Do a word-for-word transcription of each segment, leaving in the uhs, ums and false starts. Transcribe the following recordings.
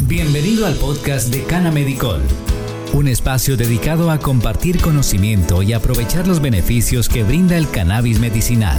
Bienvenido al podcast de Canamedicol, un espacio dedicado a compartir conocimiento y aprovechar los beneficios que brinda el cannabis medicinal.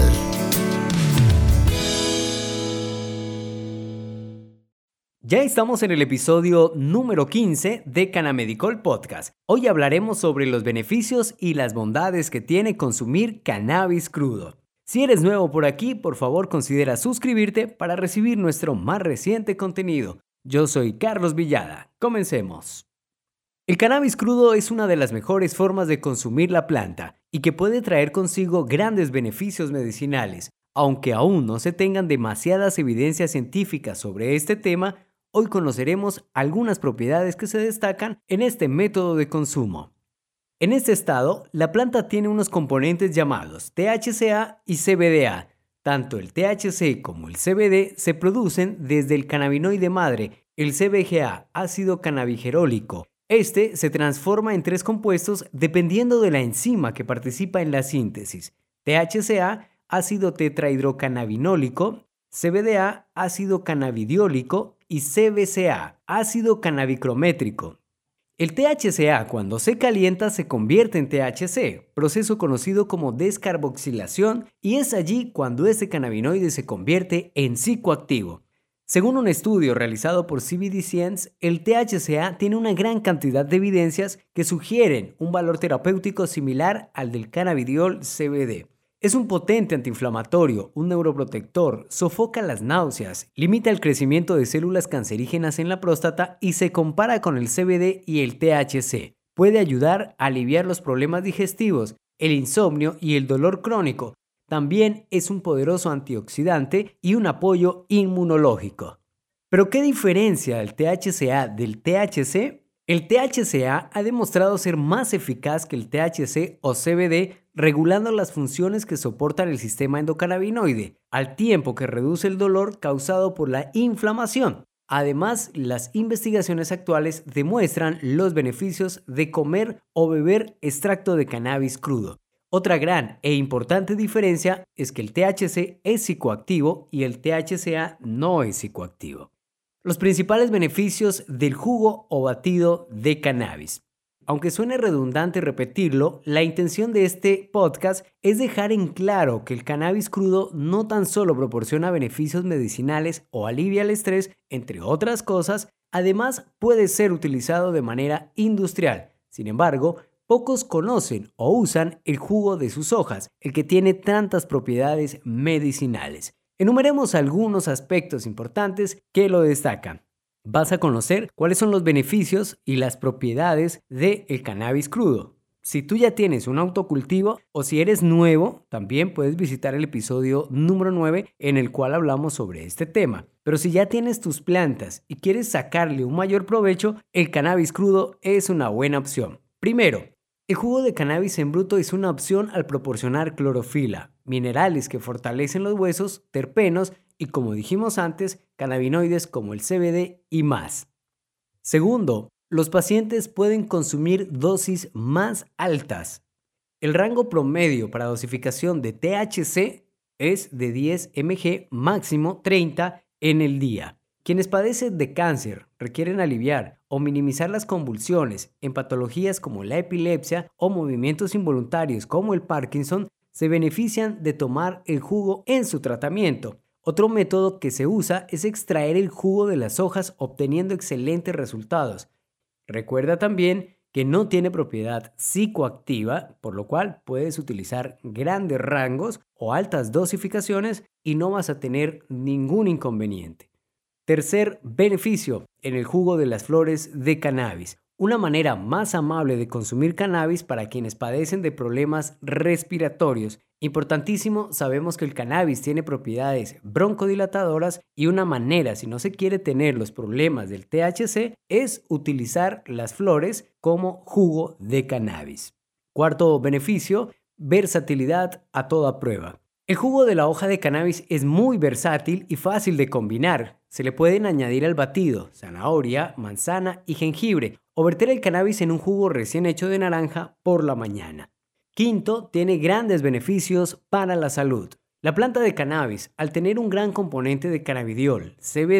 Ya estamos en el episodio número quince de Canamedicol Podcast. Hoy hablaremos sobre los beneficios y las bondades que tiene consumir cannabis crudo. Si eres nuevo por aquí, por favor considera suscribirte para recibir nuestro más reciente contenido. Yo soy Carlos Villada. Comencemos. El cannabis crudo es una de las mejores formas de consumir la planta y que puede traer consigo grandes beneficios medicinales. Aunque aún no se tengan demasiadas evidencias científicas sobre este tema, hoy conoceremos algunas propiedades que se destacan en este método de consumo. En este estado, la planta tiene unos componentes llamados T H C A y C B D A. Tanto el T H C como el C B D se producen desde el cannabinoide madre, el C B G A, ácido cannabigerólico. Este se transforma en tres compuestos dependiendo de la enzima que participa en la síntesis. T H C A, ácido tetrahidrocannabinólico, C B D A, ácido cannabidiólico y C B C A, ácido cannabicrométrico. El T H C A cuando se calienta se convierte en T H C, proceso conocido como descarboxilación, y es allí cuando este cannabinoide se convierte en psicoactivo. Según un estudio realizado por C B D Science, el T H C A tiene una gran cantidad de evidencias que sugieren un valor terapéutico similar al del cannabidiol C B D. Es un potente antiinflamatorio, un neuroprotector, sofoca las náuseas, limita el crecimiento de células cancerígenas en la próstata y se compara con el C B D y el T H C. Puede ayudar a aliviar los problemas digestivos, el insomnio y el dolor crónico. También es un poderoso antioxidante y un apoyo inmunológico. ¿Pero qué diferencia el T H C A del T H C? El T H C A ha demostrado ser más eficaz que el T H C o C B D, regulando las funciones que soportan el sistema endocannabinoide, al tiempo que reduce el dolor causado por la inflamación. Además, las investigaciones actuales demuestran los beneficios de comer o beber extracto de cannabis crudo. Otra gran e importante diferencia es que el T H C es psicoactivo y el T H C A no es psicoactivo. Los principales beneficios del jugo o batido de cannabis. Aunque suene redundante repetirlo, la intención de este podcast es dejar en claro que el cannabis crudo no tan solo proporciona beneficios medicinales o alivia el estrés, entre otras cosas, además puede ser utilizado de manera industrial. Sin embargo, pocos conocen o usan el jugo de sus hojas, el que tiene tantas propiedades medicinales. Enumeremos algunos aspectos importantes que lo destacan. Vas a conocer cuáles son los beneficios y las propiedades del cannabis crudo. Si tú ya tienes un autocultivo o si eres nuevo, también puedes visitar el episodio número nueve en el cual hablamos sobre este tema. Pero si ya tienes tus plantas y quieres sacarle un mayor provecho, el cannabis crudo es una buena opción. Primero, el jugo de cannabis en bruto es una opción al proporcionar clorofila, minerales que fortalecen los huesos, terpenos y, como dijimos antes, cannabinoides como el C B D y más. Segundo, los pacientes pueden consumir dosis más altas. El rango promedio para dosificación de T H C es de diez miligramos, máximo treinta en el día. Quienes padecen de cáncer requieren aliviar o minimizar las convulsiones en patologías como la epilepsia o movimientos involuntarios como el Parkinson, se benefician de tomar el jugo en su tratamiento. Otro método que se usa es extraer el jugo de las hojas obteniendo excelentes resultados. Recuerda también que no tiene propiedad psicoactiva, por lo cual puedes utilizar grandes rangos o altas dosificaciones y no vas a tener ningún inconveniente. Tercer beneficio en el jugo de las flores de cannabis. Una manera más amable de consumir cannabis para quienes padecen de problemas respiratorios. Importantísimo, sabemos que el cannabis tiene propiedades broncodilatadoras y una manera, si no se quiere tener los problemas del T H C, es utilizar las flores como jugo de cannabis. Cuarto beneficio, versatilidad a toda prueba. El jugo de la hoja de cannabis es muy versátil y fácil de combinar. Se le pueden añadir al batido zanahoria, manzana y jengibre o verter el cannabis en un jugo recién hecho de naranja por la mañana. Quinto, tiene grandes beneficios para la salud. La planta de cannabis, al tener un gran componente de cannabidiol, C B D,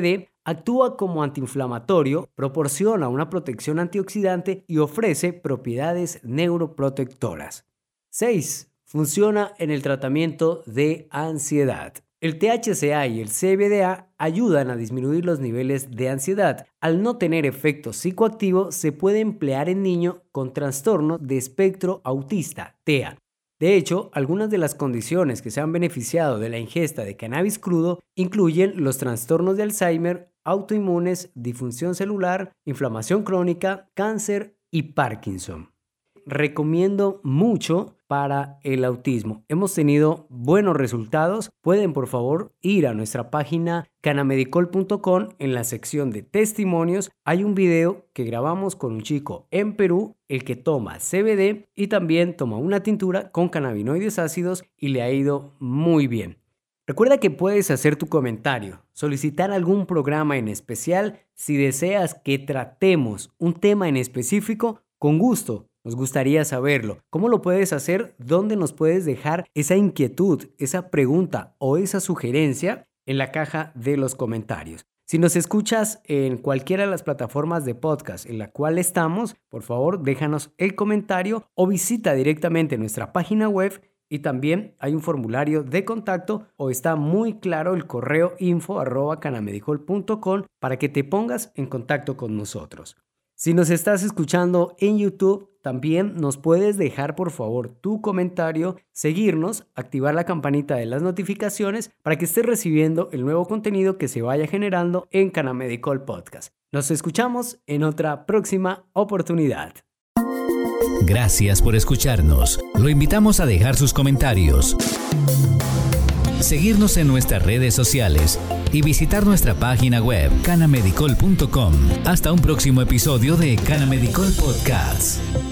Actúa como antiinflamatorio, proporciona una protección antioxidante y ofrece propiedades neuroprotectoras. seis. Funciona en el tratamiento de ansiedad. El T H C A y el C B D A ayudan a disminuir los niveles de ansiedad. Al no tener efecto psicoactivo, se puede emplear en niños con trastorno de espectro autista, T E A. De hecho, algunas de las condiciones que se han beneficiado de la ingesta de cannabis crudo incluyen los trastornos de Alzheimer, autoinmunes, disfunción celular, inflamación crónica, cáncer y Parkinson. Recomiendo mucho para el autismo. Hemos tenido buenos resultados. Pueden, por favor, ir a nuestra página canamedicol punto com. En la sección de testimonios hay un video que grabamos con un chico en Perú, el que toma C B D y también toma una tintura con cannabinoides ácidos y le ha ido muy bien. Recuerda que puedes hacer tu comentario, solicitar algún programa en especial si deseas que tratemos un tema en específico. Con gusto, nos gustaría saberlo. ¿Cómo lo puedes hacer? ¿Dónde nos puedes dejar esa inquietud, esa pregunta o esa sugerencia? En la caja de los comentarios. Si nos escuchas en cualquiera de las plataformas de podcast en la cual estamos, por favor déjanos el comentario o visita directamente nuestra página web. Y también hay un formulario de contacto o está muy claro el correo info arroba canamedicol punto com para que te pongas en contacto con nosotros. Si nos estás escuchando en YouTube, también nos puedes dejar por favor tu comentario, seguirnos, activar la campanita de las notificaciones para que estés recibiendo el nuevo contenido que se vaya generando en Canamedicol Podcast. Nos escuchamos en otra próxima oportunidad. Gracias por escucharnos. Lo invitamos a dejar sus comentarios, seguirnos en nuestras redes sociales y visitar nuestra página web canamedicol punto com. Hasta un próximo episodio de Canamedicol Podcast.